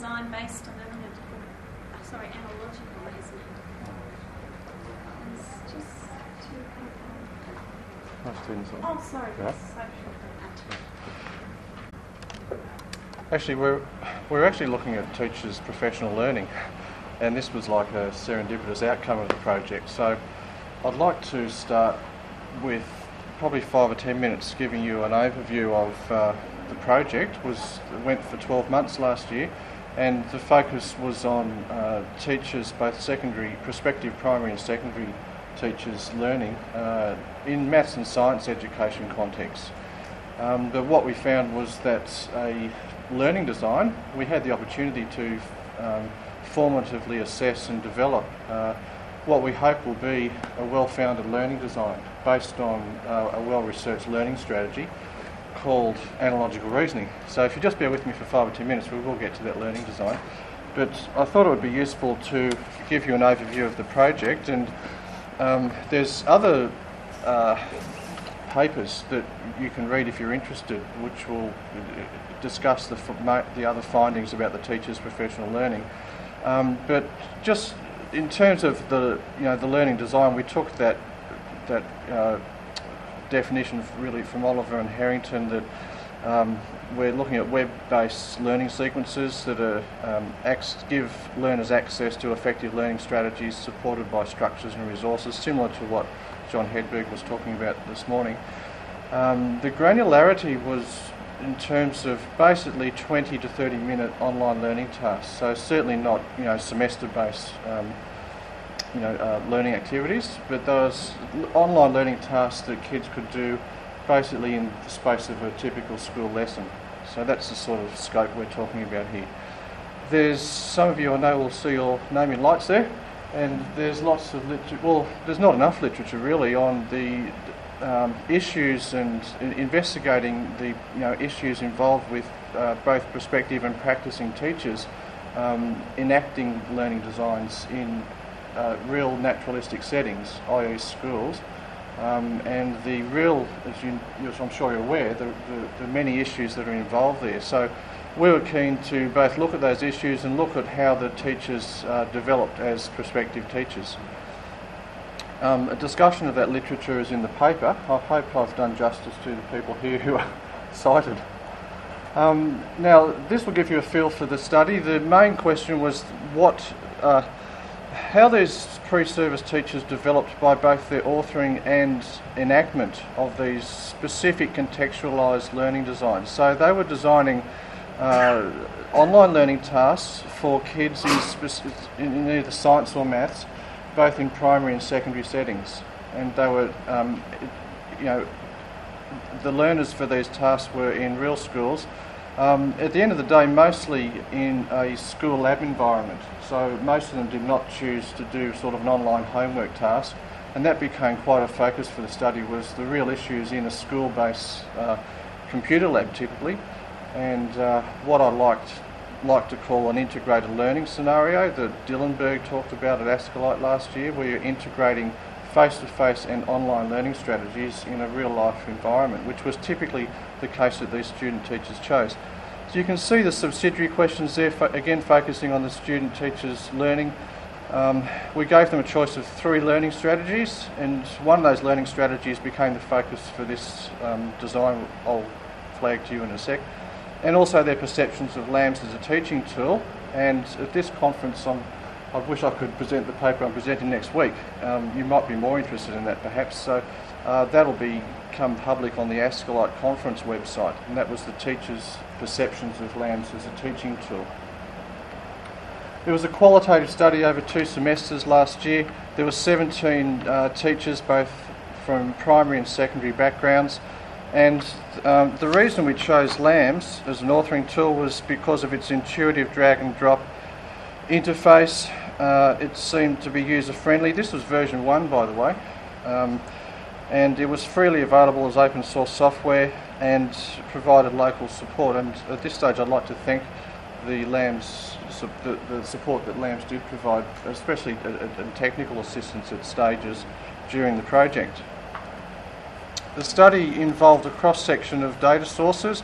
design based on analogical reasoning. It's just Oh, sorry. Yeah. So Actually, we're actually looking at teachers' professional learning, and this was like a serendipitous outcome of the project. So I'd like to start with probably 5 or 10 minutes giving you an overview of the project. Went for 12 months last year, and the focus was on teachers, both prospective primary and secondary teachers, learning in maths and science education contexts. But what we found was that a learning design, we had the opportunity to formatively assess and develop what we hope will be a well-founded learning design based on a well-researched learning strategy called analogical reasoning. So if you just bear with me for 5 or 10 minutes, we will get to that learning design. But I thought it would be useful to give you an overview of the project, and there's other papers that you can read if you're interested, which will discuss the other findings about the teacher's professional learning. But just in terms of the learning design, we took that definition really from Oliver and Harrington, that we're looking at web-based learning sequences that give learners access to effective learning strategies supported by structures and resources, similar to what John Hedberg was talking about this morning. The granularity was in terms of basically 20 to 30 minute online learning tasks, so certainly not semester-based learning activities, but those online learning tasks that kids could do basically in the space of a typical school lesson. So that's the sort of scope we're talking about here. There's some of you I know will see your name in lights there, and there's lots of literature. Well, there's not enough literature really on the issues and investigating the issues involved with both prospective and practicing teachers enacting learning designs in real naturalistic settings, i.e. schools, and the real, as I'm sure you're aware, the many issues that are involved there. So we were keen to both look at those issues and look at how the teachers developed as prospective teachers. A discussion of that literature is in the paper. I hope I've done justice to the people here who are cited. Now, this will give you a feel for the study. The main question was how these pre-service teachers developed by both their authoring and enactment of these specific contextualised learning designs. So they were designing online learning tasks for kids in either science or maths, both in primary and secondary settings. And they were, the learners for these tasks were in real schools. At the end of the day, mostly in a school lab environment. So most of them did not choose to do sort of an online homework task, and that became quite a focus for the study, was the real issues in a school-based computer lab typically, and what I like to call an integrated learning scenario that Dillenberg talked about at Ascolite last year, where you're integrating face-to-face and online learning strategies in a real-life environment, which was typically the case that these student teachers chose. So you can see the subsidiary questions there, again focusing on the student teachers' learning. We gave them a choice of 3 learning strategies, and one of those learning strategies became the focus for this design I'll flag to you in a sec, and also their perceptions of LAMS as a teaching tool. And at this conference, I wish I could present the paper I'm presenting next week. You might be more interested in that perhaps, so that'll become public on the Ascolite conference website, and that was the teachers' perceptions of LAMS as a teaching tool. There was a qualitative study over 2 semesters last year. There were 17 teachers, both from primary and secondary backgrounds, and the reason we chose LAMS as an authoring tool was because of its intuitive drag and drop interface. It seemed to be user-friendly. This was version 1, by the way, and it was freely available as open source software and provided local support. And at this stage I'd like to thank the support that LAMS did provide, especially technical assistance at stages during the project. The study involved a cross-section of data sources.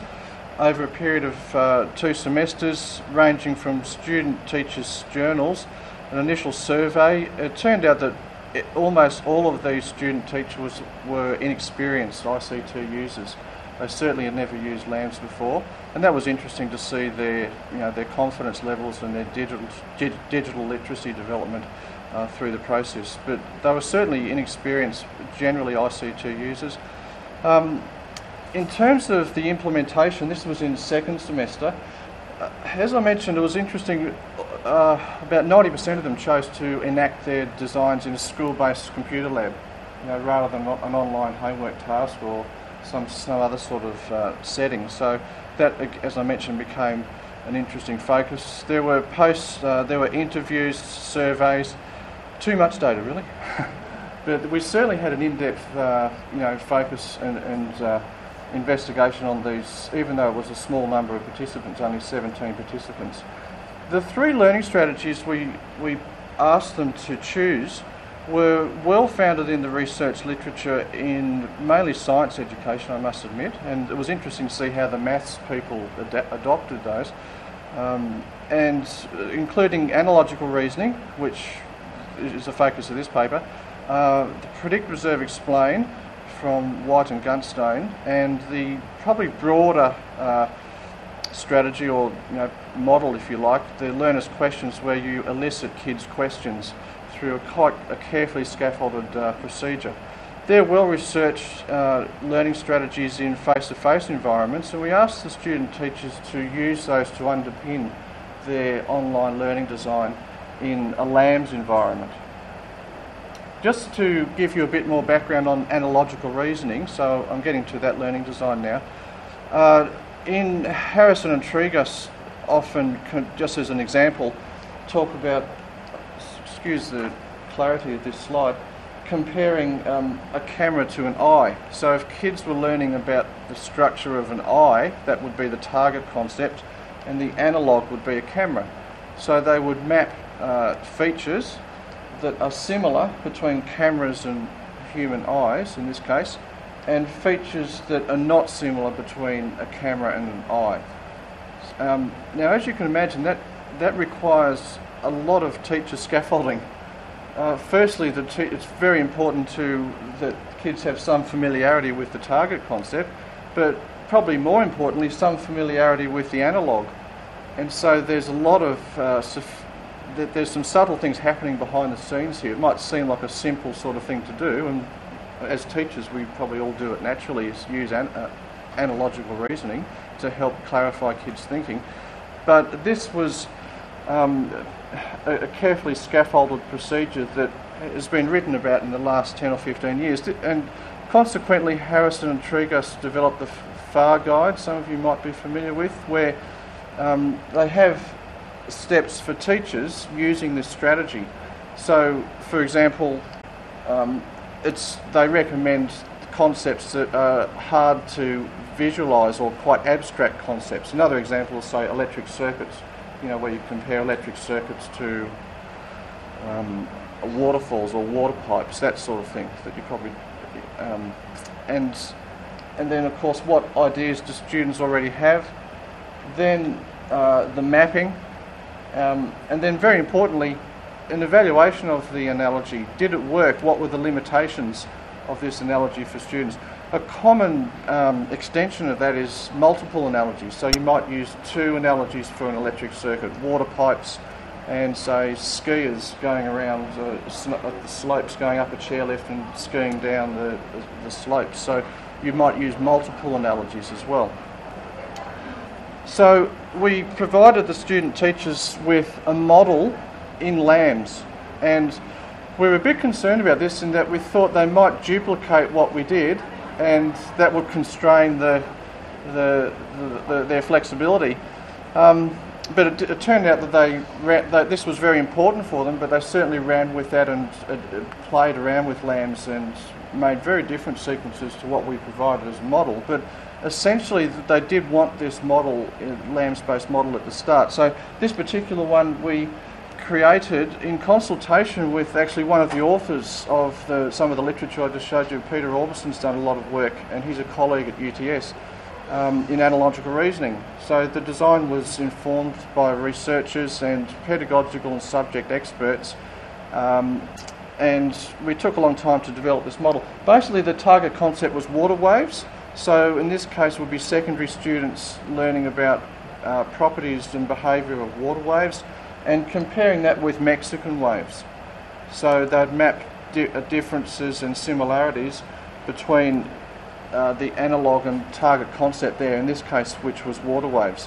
over a period of 2 semesters, ranging from student teachers' journals, an initial survey. It turned out that almost all of these student teachers were inexperienced ICT users. They certainly had never used LAMS before, and that was interesting to see their confidence levels and their digital literacy development through the process. But they were certainly inexperienced, generally ICT users. In terms of the implementation, this was in second semester. As I mentioned, it was interesting. About 90% of them chose to enact their designs in a school-based computer lab, rather than an online homework task or some other sort of setting. So that, as I mentioned, became an interesting focus. There were posts, there were interviews, surveys. Too much data, really. But we certainly had an in-depth, focus and investigation on these, even though it was a small number of participants, only 17 participants. The 3 learning strategies we asked them to choose were well founded in the research literature in mainly science education, I must admit, and it was interesting to see how the maths people adopted those, and including analogical reasoning, which is the focus of this paper, the predict, reserve, explain from White and Gunstone, and the probably broader strategy or model, if you like, the learner's questions, where you elicit kids' questions through a carefully scaffolded procedure. They're well-researched learning strategies in face-to-face environments, and we asked the student teachers to use those to underpin their online learning design in a LAMS environment. Just to give you a bit more background on analogical reasoning, so I'm getting to that learning design now. In Harrison and Tregus, often, just as an example, talk about, excuse the clarity of this slide, comparing a camera to an eye. So if kids were learning about the structure of an eye, that would be the target concept, and the analogue would be a camera. So they would map features that are similar between cameras and human eyes, in this case, and features that are not similar between a camera and an eye. Now, as you can imagine, that requires a lot of teacher scaffolding. Firstly, it's very important that kids have some familiarity with the target concept, but probably more importantly, some familiarity with the analogue. And so there's a lot of there's some subtle things happening behind the scenes here. It might seem like a simple sort of thing to do, and as teachers we probably all do it naturally, is use analogical reasoning to help clarify kids' thinking. But this was a carefully scaffolded procedure that has been written about in the last 10 or 15 years, and consequently Harrison and Tregus developed the FAR guide, some of you might be familiar with, where they have steps for teachers using this strategy. So, for example, they recommend concepts that are hard to visualise or quite abstract concepts. Another example is, say, electric circuits, where you compare electric circuits to waterfalls or water pipes, that sort of thing that you probably... and then, of course, what ideas do students already have? Then the mapping, and then, very importantly, an evaluation of the analogy. Did it work? What were the limitations of this analogy for students? A common extension of that is multiple analogies. So you might use 2 analogies for an electric circuit: water pipes and, say, skiers going around the slopes, going up a chairlift and skiing down the slopes. So you might use multiple analogies as well. So we provided the student teachers with a model in LAMS, and we were a bit concerned about this in that we thought they might duplicate what we did, and that would constrain their flexibility. But it turned out that this was very important for them, but they certainly ran with that and played around with LAMS and made very different sequences to what we provided as a model. But essentially they did want this model, LAMS-based model, at the start. So this particular one we created in consultation with actually one of the authors of some of the literature I just showed you. Peter Orbison's done a lot of work, and he's a colleague at UTS. in analogical reasoning. So the design was informed by researchers and pedagogical and subject experts, and we took a long time to develop this model. Basically, the target concept was water waves. So in this case, would be secondary students learning about properties and behaviour of water waves and comparing that with Mexican waves. So they'd map differences and similarities between the analogue and target concept there, in this case, which was water waves.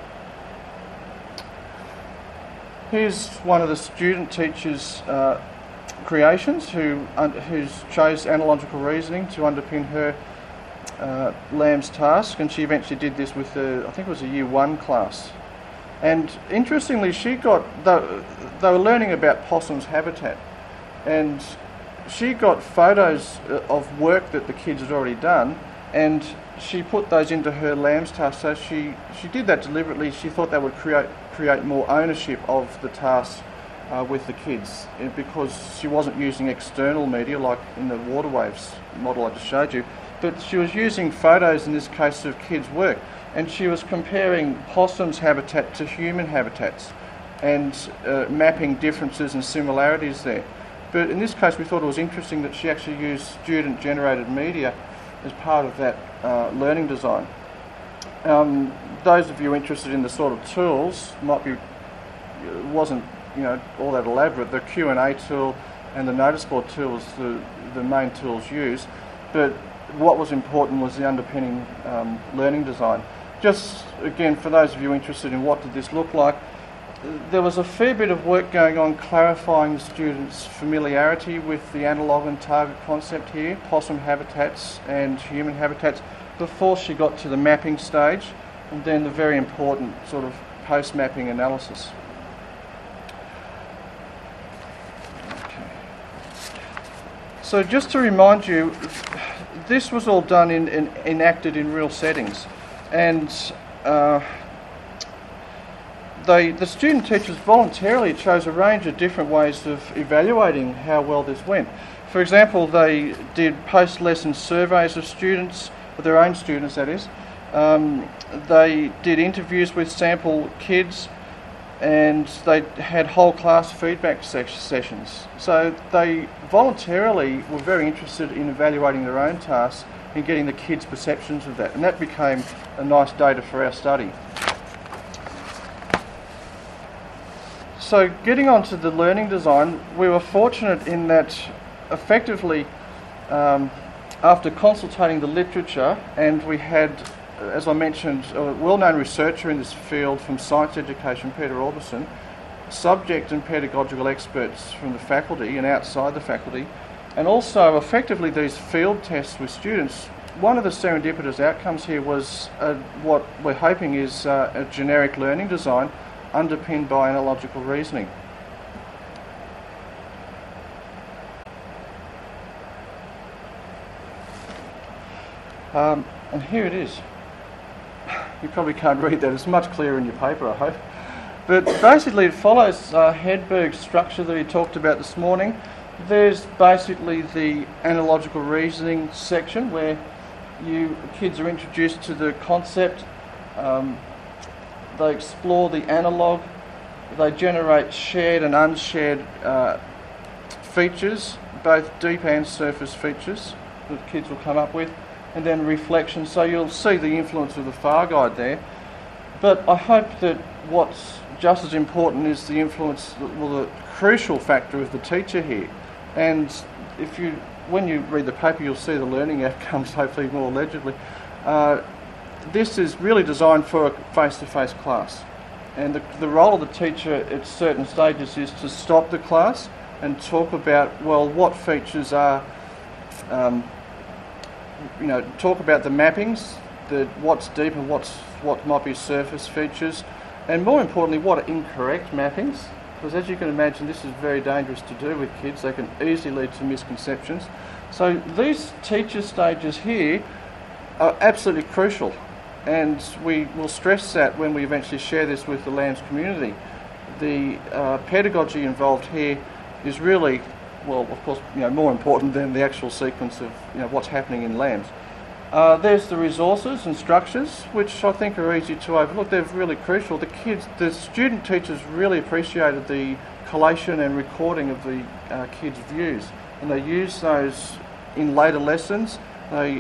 Here's one of the student teachers' creations who chose analogical reasoning to underpin her Lamb's task, and she eventually did this with I think it was a Year 1 class. And interestingly, they were learning about possums' habitat, and she got photos of work that the kids had already done, and she put those into her Lamb's task. So she did that deliberately. She thought that would create more ownership of the task with the kids, because she wasn't using external media like in the water waves model I just showed you, but she was using photos, in this case, of kids' work, and she was comparing possums' habitat to human habitats and mapping differences and similarities there. But in this case, we thought it was interesting that she actually used student-generated media as part of that learning design. Those of you interested in the sort of tools, it wasn't all that elaborate. The Q&A tool and the notice board tool was the main tools used, but what was important was the underpinning learning design. Just again, for those of you interested in what did this look like, there was a fair bit of work going on clarifying the students' familiarity with the analogue and target concept here, possum habitats and human habitats, before she got to the mapping stage, and then the very important sort of post-mapping analysis. So just to remind you, this was all done enacted in real settings, and the student teachers voluntarily chose a range of different ways of evaluating how well this went. For example, they did post-lesson surveys of students, of their own students that is. They did interviews with sample kids, and they had whole class feedback sessions. So they voluntarily were very interested in evaluating their own tasks and getting the kids' perceptions of that, and that became a nice data for our study. So getting on to the learning design, we were fortunate in that effectively, after consultating the literature, and we had, as I mentioned, a well-known researcher in this field from science education, Peter Orbison, subject and pedagogical experts from the faculty and outside the faculty, and also effectively these field tests with students. One of the serendipitous outcomes here was what we're hoping is a generic learning design underpinned by analogical reasoning. And here it is. You probably can't read that. It's much clearer in your paper, I hope. But basically it follows Hedberg's structure that he talked about this morning. There's basically the analogical reasoning section where kids are introduced to the concept. They explore the analogue. They generate shared and unshared features, both deep and surface features that kids will come up with, and then reflection. So you'll see the influence of the FAR guide there. But I hope that what's just as important is the influence, the crucial factor of the teacher here. And when you read the paper, you'll see the learning outcomes hopefully more legibly. This is really designed for a face-to-face class, and the role of the teacher at certain stages is to stop the class and talk about, well, what features are, talk about the mappings, what's deep and what might be surface features, and more importantly, what are incorrect mappings, because as you can imagine, this is very dangerous to do with kids. They can easily lead to misconceptions. So these teacher stages here are absolutely crucial. And we will stress that when we eventually share this with the LAMS community. The pedagogy involved here is really, well, of course, more important than the actual sequence of what's happening in LAMS. There's the resources and structures, which I think are easy to overlook. They're really crucial. The student teachers really appreciated the collation and recording of the kids' views, and they use those in later lessons. They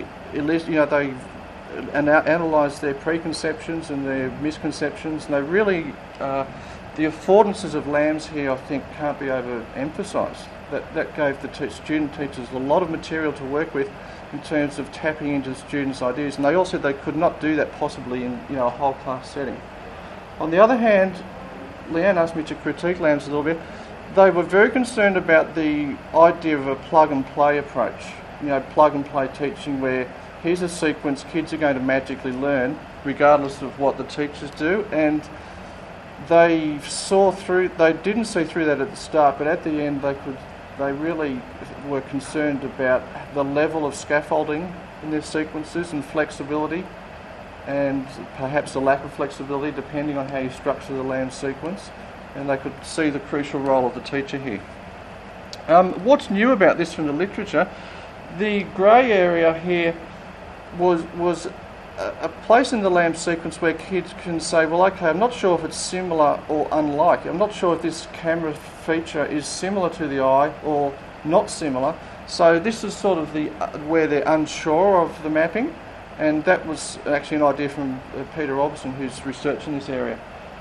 analyse their preconceptions and their misconceptions, and they really, the affordances of LAMS here, I think, can't be overemphasised. That gave the student teachers a lot of material to work with in terms of tapping into students' ideas, and they all said they could not do that possibly in a whole class setting. On the other hand, Leanne asked me to critique LAMS a little bit. They were very concerned about the idea of a plug-and-play approach, plug-and-play teaching where here's a sequence, kids are going to magically learn regardless of what the teachers do, and they didn't see through that at the start, but at the end they really were concerned about the level of scaffolding in their sequences and flexibility, and perhaps a lack of flexibility depending on how you structure the LAMS sequence, and they could see the crucial role of the teacher here. What's new about this from the literature? The grey area here was a place in the LAMS sequence where kids can say, well, okay, I'm not sure if it's similar or unlike. I'm not sure if this camera feature is similar to the eye or not similar. So this is sort of where they're unsure of the mapping, and that was actually an idea from Peter Robertson, who's researching this area.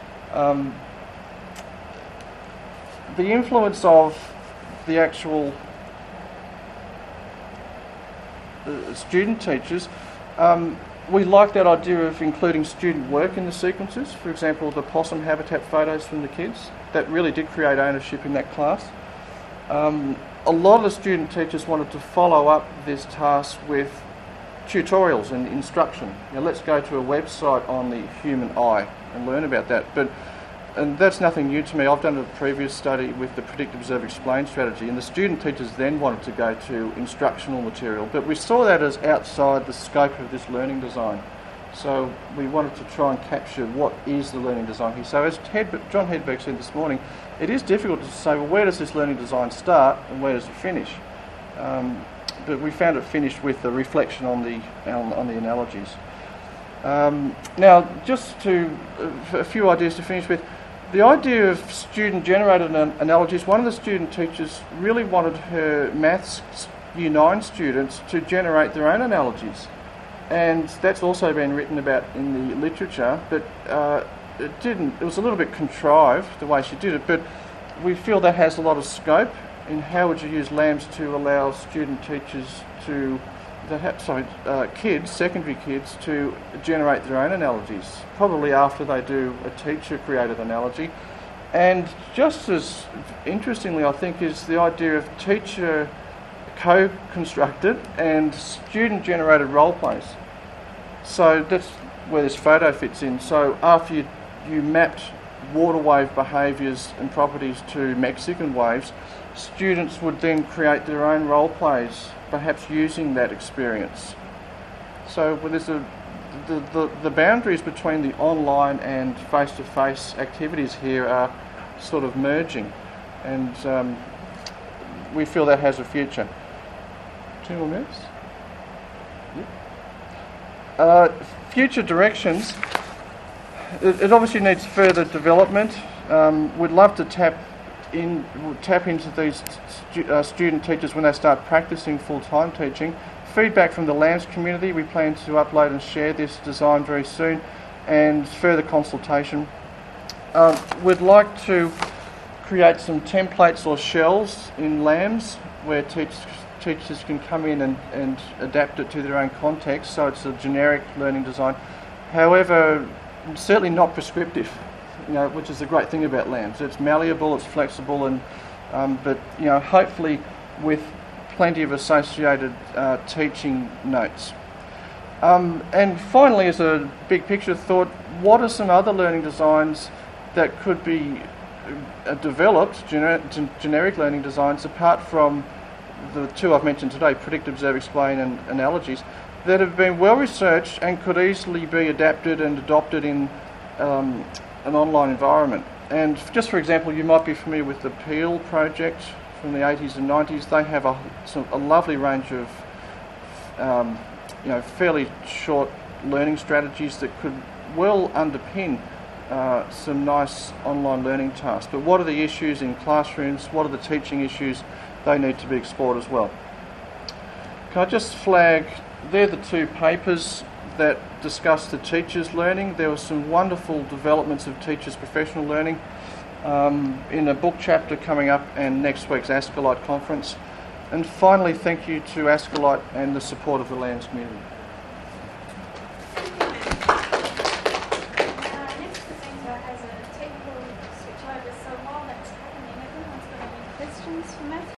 The influence of the actual student teachers, we like that idea of including student work in the sequences. For example, the possum habitat photos from the kids. That really did create ownership in that class. A lot of the student teachers wanted to follow up this task with tutorials and instruction. Let's go to a website on the human eye and learn about that. And that's nothing new to me. I've done a previous study with the Predict, Observe, Explain strategy, and the student teachers then wanted to go to instructional material, but we saw that as outside the scope of this learning design. So we wanted to try and capture what is the learning design here. So as John Hedberg said this morning, it is difficult to say, well, where does this learning design start and where does it finish? But we found it finished with the reflection on the analogies. Now, just a few ideas to finish with. The idea of student-generated analogies, one of the student teachers really wanted her maths Year 9 students to generate their own analogies. And that's also been written about in the literature, but it was a little bit contrived the way she did it, but we feel that has a lot of scope in how would you use LAMS to allow student teachers to, secondary kids, to generate their own analogies, probably after they do a teacher-created analogy. And just as interestingly, I think, is the idea of teacher co-constructed and student-generated role plays. So that's where this photo fits in. So after you mapped water wave behaviours and properties to Mexican waves, students would then create their own role plays, perhaps using that experience. So there's the boundaries between the online and face-to-face activities here are sort of merging, and we feel that has a future. 2 more minutes? Yep. Future directions. It obviously needs further development. We'd love to tap into these student teachers when they start practicing full-time teaching. Feedback from the LAMS community. We plan to upload and share this design very soon, and further consultation. We'd like to create some templates or shells in LAMS where teachers can come in and adapt it to their own context, so it's a generic learning design. However, certainly not prescriptive, which is the great thing about LAMS. It's malleable, it's flexible, and but hopefully with plenty of associated teaching notes. And finally, as a big picture thought, what are some other learning designs that could be developed, generic learning designs, apart from the 2 I've mentioned today, Predict, Observe, Explain and Analogies, that have been well researched and could easily be adapted and adopted in an online environment. And just for example, you might be familiar with the Peel project from the 80s and 90s. They have a lovely range of fairly short learning strategies that could well underpin some nice online learning tasks. But what are the issues in classrooms? What are the teaching issues? They need to be explored as well. Can I just flag, they're the two papers that discuss the teachers' learning. There were some wonderful developments of teachers' professional learning in a book chapter coming up and next week's Ascolite conference. And finally, thank you to Ascolite and the support of the LAMS community.